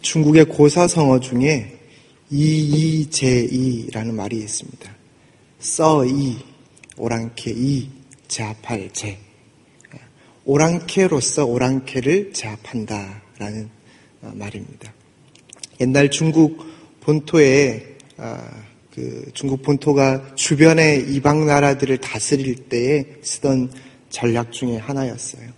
중국의 고사성어 중에 이이제이라는 말이 있습니다. 써이, 오랑캐, 이, 제압할 제. 오랑캐로서 오랑캐를 제압한다라는 말입니다. 옛날 중국 본토에 중국 본토가 주변의 이방 나라들을 다스릴 때에 쓰던 전략 중에 하나였어요.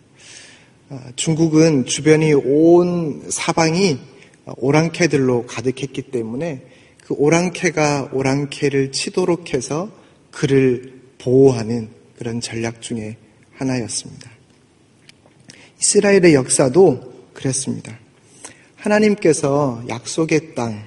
중국은 주변이 온 사방이 오랑캐들로 가득했기 때문에 그 오랑캐가 오랑캐를 치도록 해서 그를 보호하는 그런 전략 중에 하나였습니다. 이스라엘의 역사도 그랬습니다. 하나님께서 약속의 땅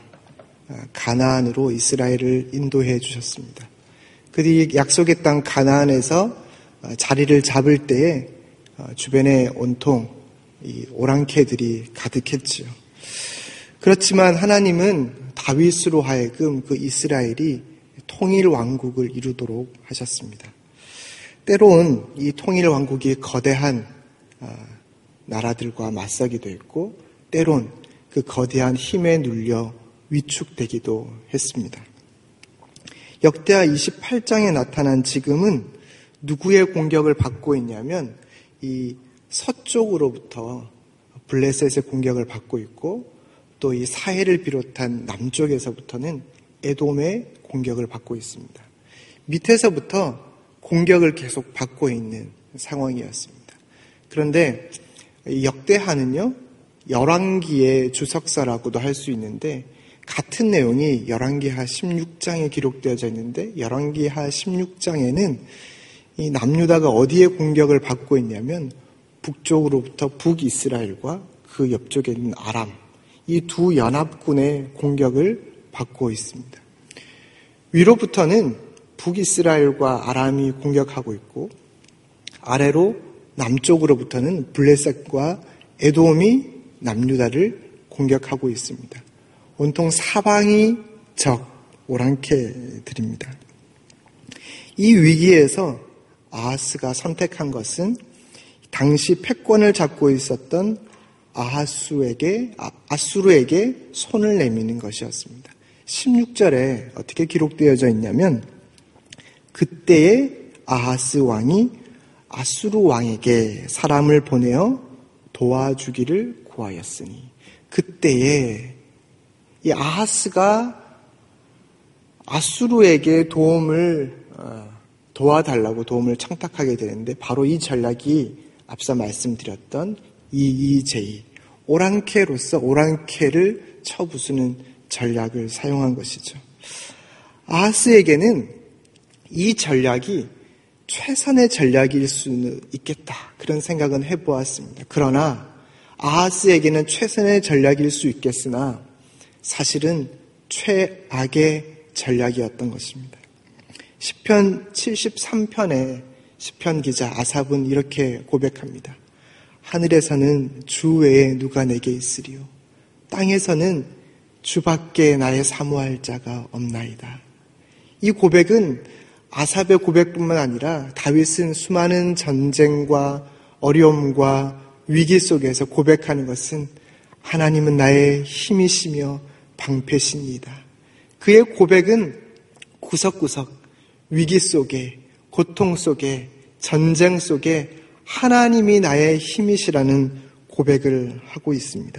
가나안으로 이스라엘을 인도해 주셨습니다. 그 약속의 땅 가나안에서 자리를 잡을 때에 주변에 온통 이 오랑캐들이 가득했지요. 그렇지만 하나님은 다윗으로 하여금 그 이스라엘이 통일 왕국을 이루도록 하셨습니다. 때론 이 통일 왕국이 거대한 나라들과 맞서기도 했고 때론 그 거대한 힘에 눌려 위축되기도 했습니다. 역대하 28장에 나타난 지금은 누구의 공격을 받고 있냐면 이 서쪽으로부터 블레셋의 공격을 받고 있고 또 이 사해를 비롯한 남쪽에서부터는 에돔의 공격을 받고 있습니다. 밑에서부터 공격을 계속 받고 있는 상황이었습니다. 그런데 역대하는요, 열왕기의 주석사라고도 할 수 있는데 같은 내용이 열왕기하 16장에 기록되어져 있는데 열왕기하 16장에는 이 남유다가 어디에 공격을 받고 있냐면 북쪽으로부터 북이스라엘과 그 옆쪽에 있는 아람, 이 두 연합군의 공격을 받고 있습니다. 위로부터는 북이스라엘과 아람이 공격하고 있고 아래로 남쪽으로부터는 블레셋과 에돔이 남유다를 공격하고 있습니다. 온통 사방이 적 오랑캐들입니다. 이 위기에서 아하스가 선택한 것은 당시 패권을 잡고 있었던 아수르에게 손을 내미는 것이었습니다. 16절에 어떻게 기록되어져 있냐면 그때에 아하스 왕이 아수르 왕에게 사람을 보내어 도와주기를 구하였으니 그때에 이 아하스가 아수르에게 도와달라고 도움을 청탁하게 되는데 바로 이 전략이 앞서 말씀드렸던 이이제이, 오랑캐로서 오랑캐를 쳐부수는 전략을 사용한 것이죠. 아하스에게는 이 전략이 최선의 전략일 수는 있겠다 그런 생각은 해보았습니다. 그러나 아하스에게는 최선의 전략일 수 있겠으나 사실은 최악의 전략이었던 것입니다. 시편 73편에 시편 기자 아삽은 이렇게 고백합니다. 하늘에서는 주 외에 누가 내게 있으리요 땅에서는 주밖에 나의 사모할 자가 없나이다. 이 고백은 아삽의 고백뿐만 아니라 다윗은 수많은 전쟁과 어려움과 위기 속에서 고백하는 것은 하나님은 나의 힘이시며 방패시니이다. 그의 고백은 구석구석 위기 속에 고통 속에 전쟁 속에 하나님이 나의 힘이시라는 고백을 하고 있습니다.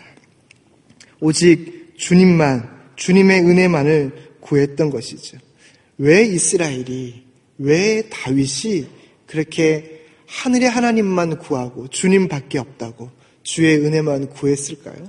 오직 주님의 은혜만을 구했던 것이죠. 왜 다윗이 그렇게 하늘의 하나님만 구하고 주님밖에 없다고 주의 은혜만 구했을까요?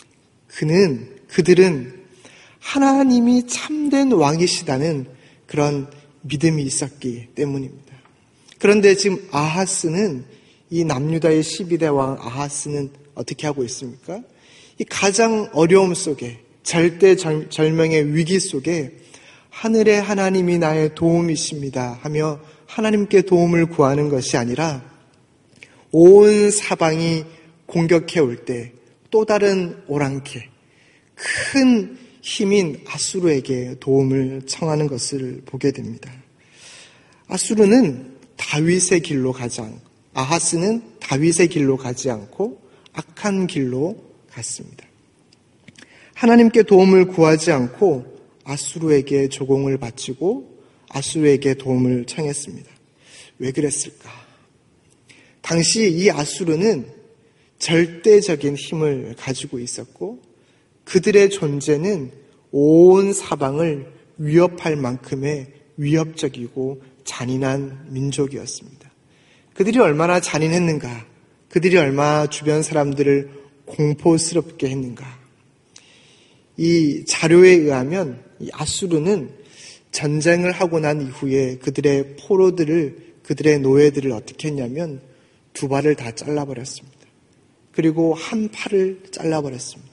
그들은 하나님이 참된 왕이시다는 그런 믿음이 있었기 때문입니다. 그런데 지금 아하스는 이 남유다의 12대 왕 아하스는 어떻게 하고 있습니까? 이 가장 어려움 속에 절대절명의 위기 속에 하늘의 하나님이 나의 도움이십니다 하며 하나님께 도움을 구하는 것이 아니라 온 사방이 공격해 올 때 또 다른 오랑캐, 큰 힘인 아수르에게 도움을 청하는 것을 보게 됩니다. 아수르는 다윗의 길로 가지 않고 아하스는 다윗의 길로 가지 않고 악한 길로 갔습니다. 하나님께 도움을 구하지 않고 아수르에게 조공을 바치고 아수르에게 도움을 청했습니다. 왜 그랬을까? 당시 이 아수르는 절대적인 힘을 가지고 있었고 그들의 존재는 온 사방을 위협할 만큼의 위협적이고 잔인한 민족이었습니다. 그들이 얼마나 잔인했는가? 그들이 얼마나 주변 사람들을 공포스럽게 했는가? 이 자료에 의하면 이 아수르는 전쟁을 하고 난 이후에 그들의 포로들을, 그들의 노예들을 어떻게 했냐면 두 발을 다 잘라버렸습니다. 그리고 한 팔을 잘라버렸습니다.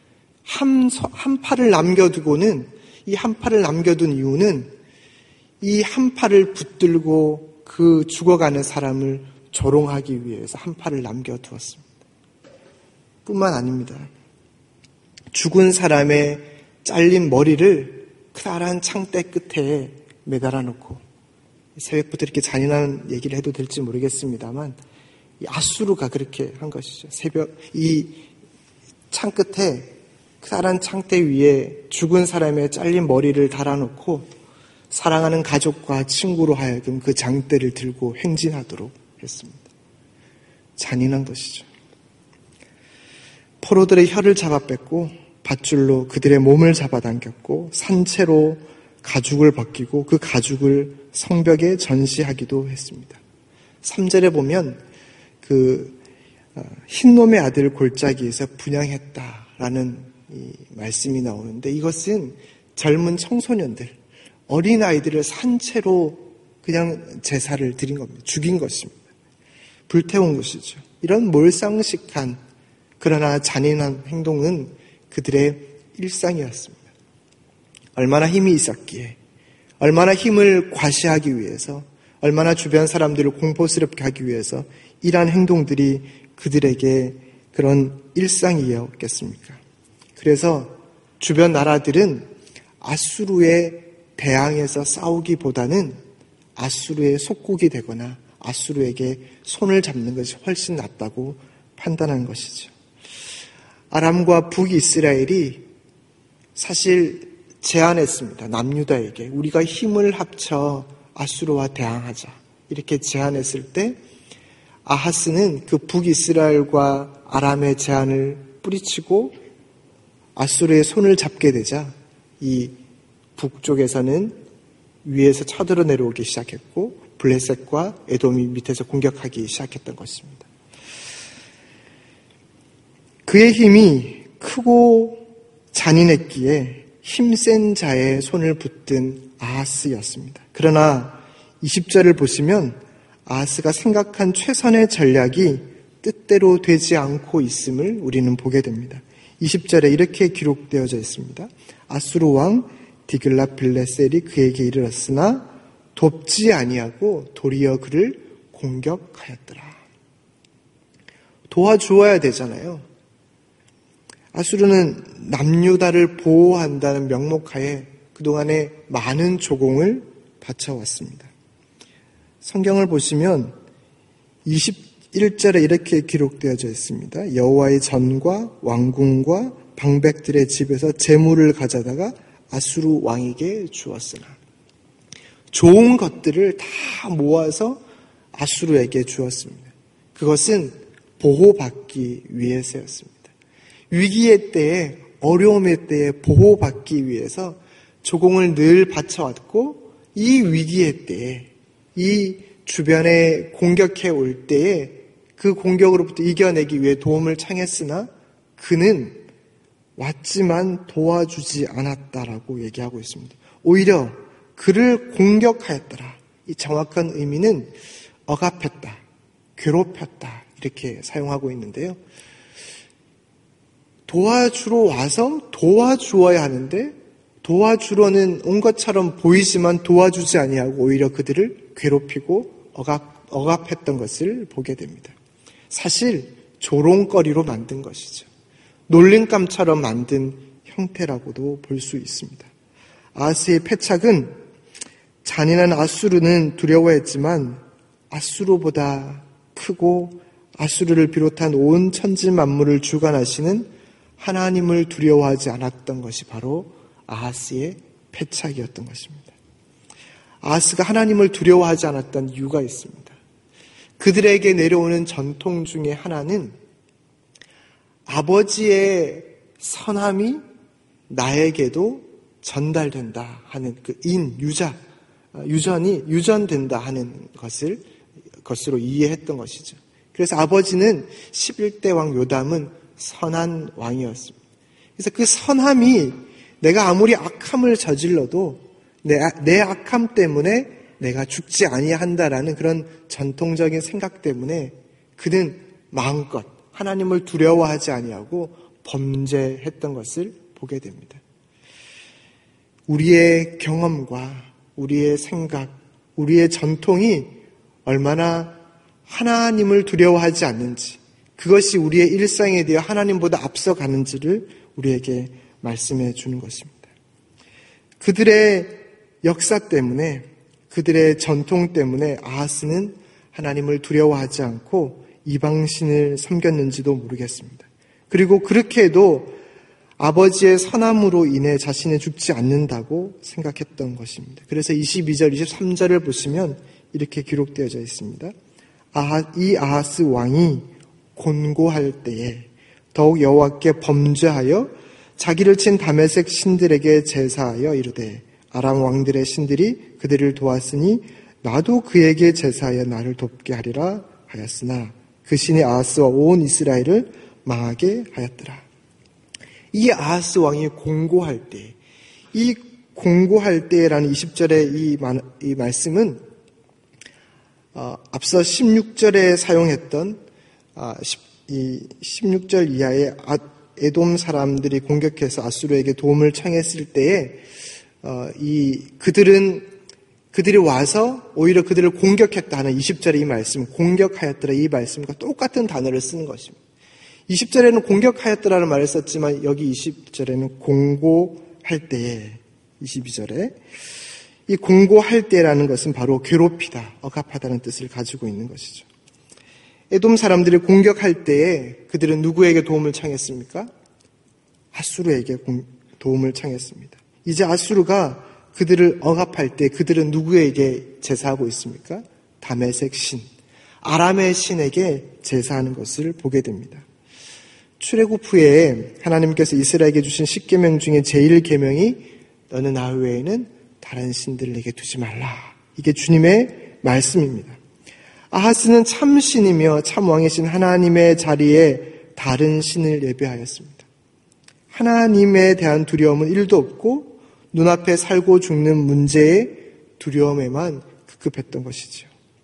한 팔을 남겨두고는, 이 한 팔을 남겨둔 이유는 이 한 팔을 붙들고 그 죽어가는 사람을 조롱하기 위해서 한 팔을 남겨두었습니다. 뿐만 아닙니다. 죽은 사람의 잘린 머리를 크다란 창대 끝에 매달아 놓고, 새벽부터 이렇게 잔인한 얘기를 해도 될지 모르겠습니다만 이 아수르가 그렇게 한 것이죠. 이 창 끝에, 크다란 창대 위에 죽은 사람의 잘린 머리를 달아놓고 사랑하는 가족과 친구로 하여금 그 장대를 들고 행진하도록 했습니다. 잔인한 것이죠. 포로들의 혀를 잡아 뺐고 밧줄로 그들의 몸을 잡아당겼고 산채로 가죽을 벗기고 그 가죽을 성벽에 전시하기도 했습니다. 3절에 보면 그 흰놈의 아들 골짜기에서 분향했다라는 이 말씀이 나오는데, 이것은 젊은 청소년들, 어린아이들을 산채로 그냥 제사를 드린 겁니다. 죽인 것입니다. 불태운 것이죠. 이런 몰상식한 그러나 잔인한 행동은 그들의 일상이었습니다. 얼마나 힘이 있었기에, 얼마나 힘을 과시하기 위해서, 얼마나 주변 사람들을 공포스럽게 하기 위해서 이러한 행동들이 그들에게 그런 일상이었겠습니까? 그래서 주변 나라들은 아수르에 대항해서 싸우기보다는 아수르의 속국이 되거나 아수르에게 손을 잡는 것이 훨씬 낫다고 판단한 것이죠. 아람과 북이스라엘이 사실 제안했습니다. 남유다에게 우리가 힘을 합쳐 아수르와 대항하자, 이렇게 제안했을 때 아하스는 그 북이스라엘과 아람의 제안을 뿌리치고 아수르의 손을 잡게 되자 이 북쪽에서는 위에서 쳐들어 내려오기 시작했고 블레셋과 에돔이 밑에서 공격하기 시작했던 것입니다. 그의 힘이 크고 잔인했기에 힘센 자의 손을 붙든 아하스였습니다. 그러나 20절을 보시면 아하스가 생각한 최선의 전략이 뜻대로 되지 않고 있음을 우리는 보게 됩니다. 20절에 이렇게 기록되어져 있습니다. 아수르 왕 디글랏빌레셀이 그에게 이르렀으나 돕지 아니하고 도리어 그를 공격하였더라. 도와주어야 되잖아요. 아수르는 남유다를 보호한다는 명목하에 그동안에 많은 조공을 바쳐왔습니다. 성경을 보시면 21절에 이렇게 기록되어져 있습니다. 여호와의 전과 왕궁과 방백들의 집에서 재물을 가져다가 아수르 왕에게 주었으나, 좋은 것들을 다 모아서 아수르에게 주었습니다. 그것은 보호받기 위해서였습니다. 위기의 때에, 어려움의 때에 보호받기 위해서 조공을 늘 바쳐왔고, 이 위기의 때에, 이 주변에 공격해 올 때에 그 공격으로부터 이겨내기 위해 도움을 청했으나 그는 왔지만 도와주지 않았다라고 얘기하고 있습니다. 오히려 그를 공격하였더라. 이 정확한 의미는 억압했다, 괴롭혔다, 이렇게 사용하고 있는데요. 도와주러 와서 도와주어야 하는데 도와주러는 온 것처럼 보이지만 도와주지 아니하고 오히려 그들을 괴롭히고 억압했던 것을 보게 됩니다. 사실 조롱거리로 만든 것이죠. 놀림감처럼 만든 형태라고도 볼 수 있습니다. 아하스의 패착은 잔인한 아수르는 두려워했지만 아수르보다 크고 아수르를 비롯한 온 천지 만물을 주관하시는 하나님을 두려워하지 않았던 것이 바로 아하스의 패착이었던 것입니다. 아하스가 하나님을 두려워하지 않았던 이유가 있습니다. 그들에게 내려오는 전통 중에 하나는 아버지의 선함이 나에게도 전달된다 하는 그 유전된다 하는 것으로 이해했던 것이죠. 그래서 아버지는 11대 왕 요담은 선한 왕이었습니다. 그래서 그 선함이 내가 아무리 악함을 저질러도 내 악함 때문에 내가 죽지 아니한다라는 그런 전통적인 생각 때문에 그는 마음껏 하나님을 두려워하지 아니하고 범죄했던 것을 보게 됩니다. 우리의 경험과 우리의 생각, 우리의 전통이 얼마나 하나님을 두려워하지 않는지, 그것이 우리의 일상에 대해 하나님보다 앞서가는지를 우리에게 말씀해 주는 것입니다. 그들의 역사 때문에, 그들의 전통 때문에 아하스는 하나님을 두려워하지 않고 이방신을 섬겼는지도 모르겠습니다. 그리고 그렇게 해도 아버지의 선함으로 인해 자신이 죽지 않는다고 생각했던 것입니다. 그래서 22절, 23절을 보시면 이렇게 기록되어져 있습니다. 이 아하스 왕이 곤고할 때에 더욱 여호와께 범죄하여 자기를 친 다메섹 신들에게 제사하여 이르되 아람 왕들의 신들이 그들을 도왔으니 나도 그에게 제사하여 나를 돕게 하리라 하였으나 그 신이 아하스와 온 이스라엘을 망하게 하였더라. 이 아하스 왕이 공고할 때, 이 공고할 때라는 20절의 이 말씀은 앞서 16절에 사용했던 이 16절 이하의 에돔 사람들이 공격해서 아수르에게 도움을 청했을 때에 그들이 와서 오히려 그들을 공격했다 하는 20절의 이 말씀, 공격하였더라 이 말씀과 똑같은 단어를 쓰는 것입니다. 20절에는 공격하였더라는 말을 썼지만 여기 20절에는 공고할 때에 22절에 이 공고할 때라는 것은 바로 괴롭히다, 억압하다는 뜻을 가지고 있는 것이죠. 에돔 사람들이 공격할 때에 그들은 누구에게 도움을 청했습니까? 아수르에게 도움을 청했습니다. 이제 아수르가 그들을 억압할 때 그들은 누구에게 제사하고 있습니까? 다메섹 신, 아람의 신에게 제사하는 것을 보게 됩니다. 출애굽 후에 하나님께서 이스라엘에게 주신 10계명 중에 제1계명이 너는 나 외에는 다른 신들을 내게 두지 말라. 이게 주님의 말씀입니다. 아하스는 참 신이며 참 왕이신 하나님의 자리에 다른 신을 예배하였습니다. 하나님에 대한 두려움은 1도 없고 눈앞에 살고 죽는 문제의 두려움에만 급급했던 것이지요.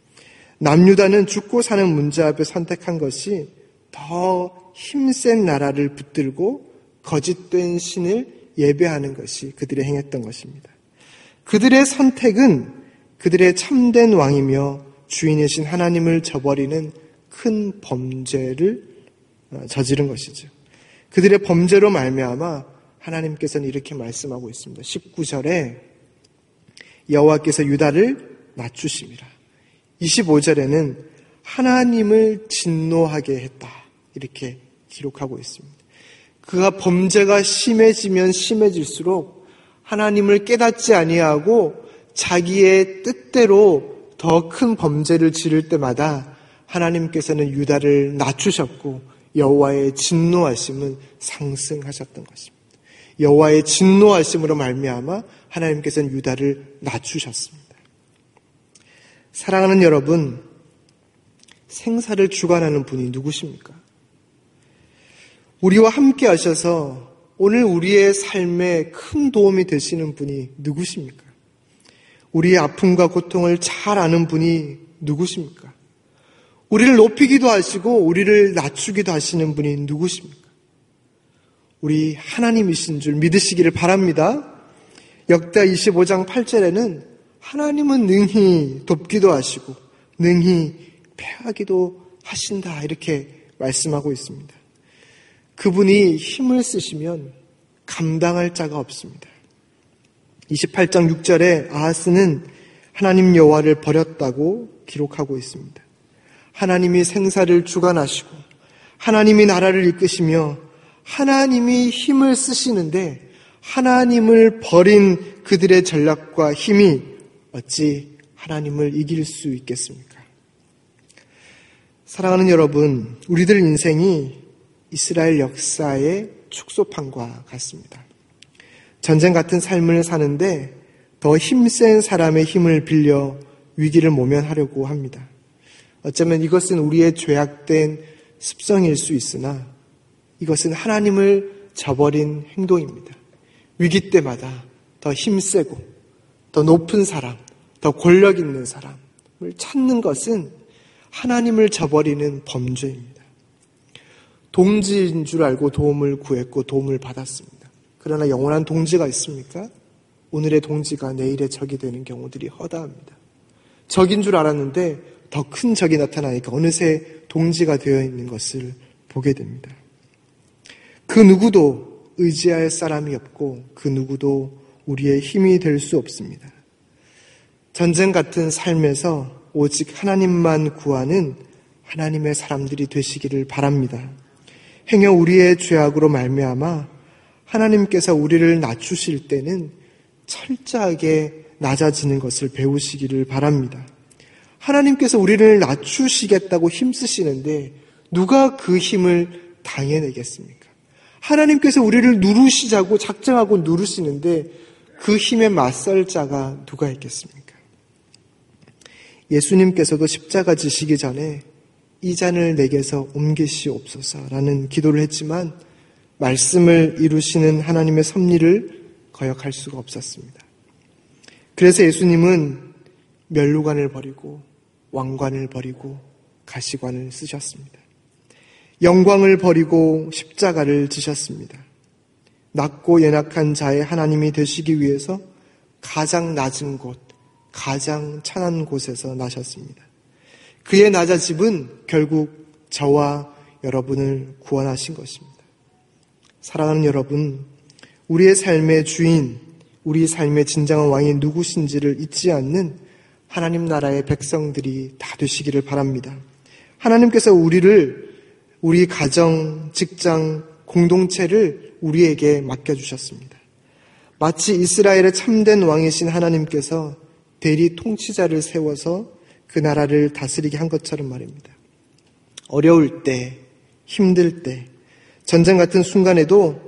남유다는 죽고 사는 문제 앞에 선택한 것이 더 힘센 나라를 붙들고 거짓된 신을 예배하는 것이 그들이 행했던 것입니다. 그들의 선택은 그들의 참된 왕이며 주인이신 하나님을 저버리는 큰 범죄를 저지른 것이죠. 그들의 범죄로 말미암아 하나님께서는 이렇게 말씀하고 있습니다. 19절에 여호와께서 유다를 낮추심이라. 25절에는 하나님을 진노하게 했다. 이렇게 기록하고 있습니다. 그가 범죄가 심해지면 심해질수록 하나님을 깨닫지 아니하고 자기의 뜻대로 더 큰 범죄를 지를 때마다 하나님께서는 유다를 낮추셨고 여호와의 진노하심은 상승하셨던 것입니다. 여호와의 진노하심으로 말미암아 하나님께서는 유다를 낮추셨습니다. 사랑하는 여러분, 생사를 주관하는 분이 누구십니까? 우리와 함께 하셔서 오늘 우리의 삶에 큰 도움이 되시는 분이 누구십니까? 우리의 아픔과 고통을 잘 아는 분이 누구십니까? 우리를 높이기도 하시고 우리를 낮추기도 하시는 분이 누구십니까? 우리 하나님이신 줄 믿으시기를 바랍니다. 역대 25장 8절에는 하나님은 능히 돕기도 하시고 능히 패하기도 하신다 이렇게 말씀하고 있습니다. 그분이 힘을 쓰시면 감당할 자가 없습니다. 28장 6절에 아하스는 하나님 여호와를 버렸다고 기록하고 있습니다. 하나님이 생사를 주관하시고 하나님이 나라를 이끄시며 하나님이 힘을 쓰시는데 하나님을 버린 그들의 전략과 힘이 어찌 하나님을 이길 수 있겠습니까? 사랑하는 여러분, 우리들 인생이 이스라엘 역사의 축소판과 같습니다. 전쟁 같은 삶을 사는데 더 힘센 사람의 힘을 빌려 위기를 모면하려고 합니다. 어쩌면 이것은 우리의 죄악된 습성일 수 있으나 이것은 하나님을 저버린 행동입니다. 위기 때마다 더 힘세고 더 높은 사람, 더 권력 있는 사람을 찾는 것은 하나님을 저버리는 범죄입니다. 동지인 줄 알고 도움을 구했고 도움을 받았습니다. 그러나 영원한 동지가 있습니까? 오늘의 동지가 내일의 적이 되는 경우들이 허다합니다. 적인 줄 알았는데 더 큰 적이 나타나니까 어느새 동지가 되어 있는 것을 보게 됩니다. 그 누구도 의지할 사람이 없고 그 누구도 우리의 힘이 될 수 없습니다. 전쟁 같은 삶에서 오직 하나님만 구하는 하나님의 사람들이 되시기를 바랍니다. 행여 우리의 죄악으로 말미암아 하나님께서 우리를 낮추실 때는 철저하게 낮아지는 것을 배우시기를 바랍니다. 하나님께서 우리를 낮추시겠다고 힘쓰시는데 누가 그 힘을 당해내겠습니까? 하나님께서 우리를 누르시자고 작정하고 누르시는데 그 힘에 맞설 자가 누가 있겠습니까? 예수님께서도 십자가 지시기 전에 이 잔을 내게서 옮기시옵소서라는 기도를 했지만 말씀을 이루시는 하나님의 섭리를 거역할 수가 없었습니다. 그래서 예수님은 면류관을 버리고 왕관을 버리고 가시관을 쓰셨습니다. 영광을 버리고 십자가를 지셨습니다. 낮고 연약한 자의 하나님이 되시기 위해서 가장 낮은 곳, 가장 천한 곳에서 나셨습니다. 그의 낮아짐은 결국 저와 여러분을 구원하신 것입니다. 사랑하는 여러분, 우리의 삶의 주인, 우리 삶의 진정한 왕이 누구신지를 잊지 않는 하나님 나라의 백성들이 다 되시기를 바랍니다. 하나님께서 우리 가정, 직장, 공동체를 우리에게 맡겨주셨습니다. 마치 이스라엘의 참된 왕이신 하나님께서 대리 통치자를 세워서 그 나라를 다스리게 한 것처럼 말입니다. 어려울 때, 힘들 때, 전쟁 같은 순간에도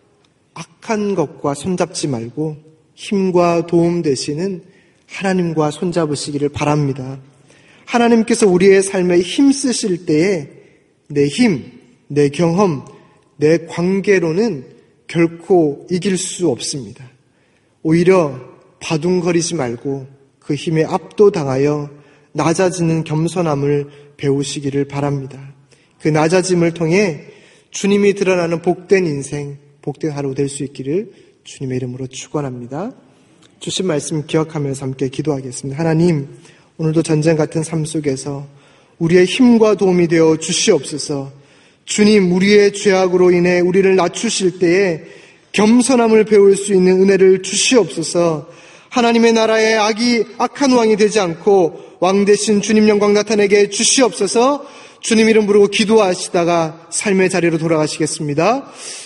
악한 것과 손잡지 말고 힘과 도움 되시는 하나님과 손잡으시기를 바랍니다. 하나님께서 우리의 삶에 힘쓰실 때에 내 힘, 내 경험, 내 관계로는 결코 이길 수 없습니다. 오히려 바둥거리지 말고 그 힘에 압도당하여 낮아지는 겸손함을 배우시기를 바랍니다. 그 낮아짐을 통해 주님이 드러나는 복된 인생, 복된 하루 될 수 있기를 주님의 이름으로 축원합니다. 주신 말씀 기억하면서 함께 기도하겠습니다. 하나님, 오늘도 전쟁 같은 삶 속에서 우리의 힘과 도움이 되어 주시옵소서. 주님, 우리의 죄악으로 인해 우리를 낮추실 때에 겸손함을 배울 수 있는 은혜를 주시옵소서. 하나님의 나라에 악한 왕이 되지 않고 왕 대신 주님 영광 나타내게 주시옵소서. 주님 이름 부르고 기도하시다가 삶의 자리로 돌아가시겠습니다.